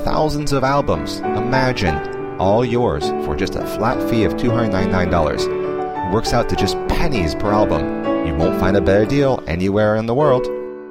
thousands of albums. Imagine, all yours for just a flat fee of $299. It works out to just pennies per album. You won't find a better deal anywhere in the world.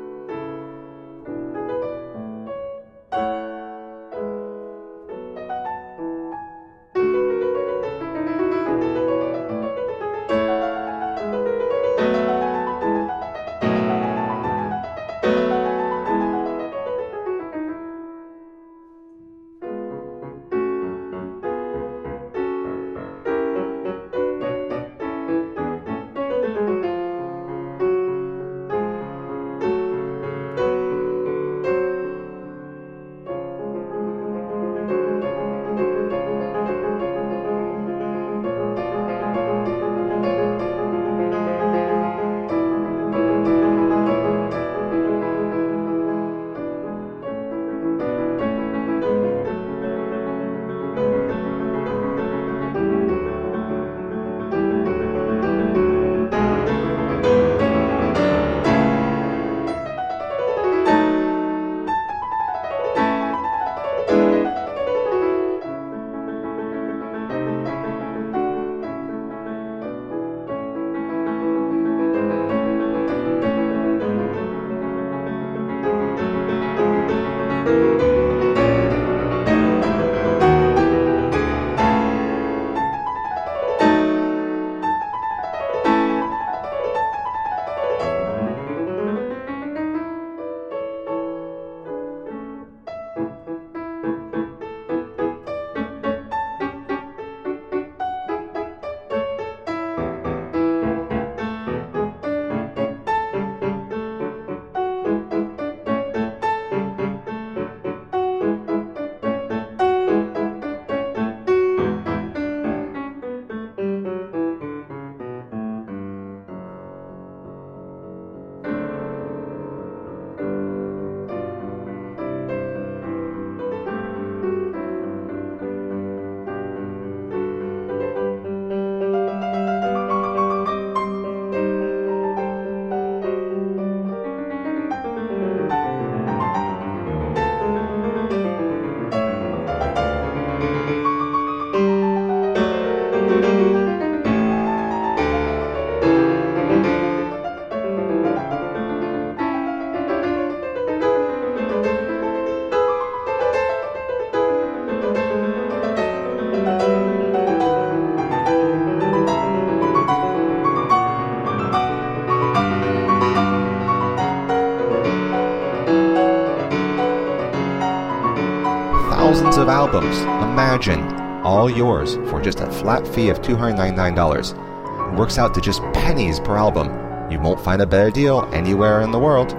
Thousands of albums. Imagine, all yours for just a flat fee of $299. It works out to just pennies per album. You won't find a better deal anywhere in the world.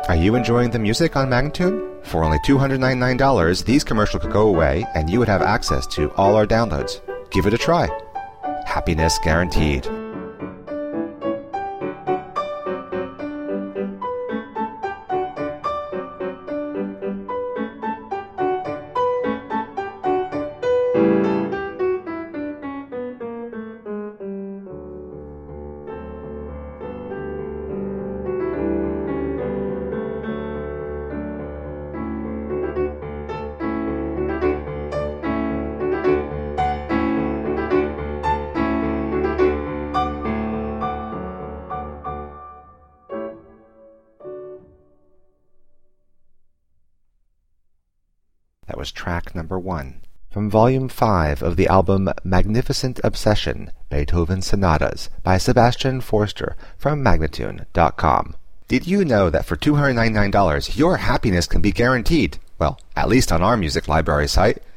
Are you enjoying the music on Magnatune? For only $299, these commercials could go away and you would have access to all our downloads. Give it a try. Happiness guaranteed. That was track number 1 from Volume 5 of the album Magnificent Obsession, Beethoven Sonatas by Sebastian Forster from Magnatune.com. Did you know that for $299 your happiness can be guaranteed? Well, at least on our music library site.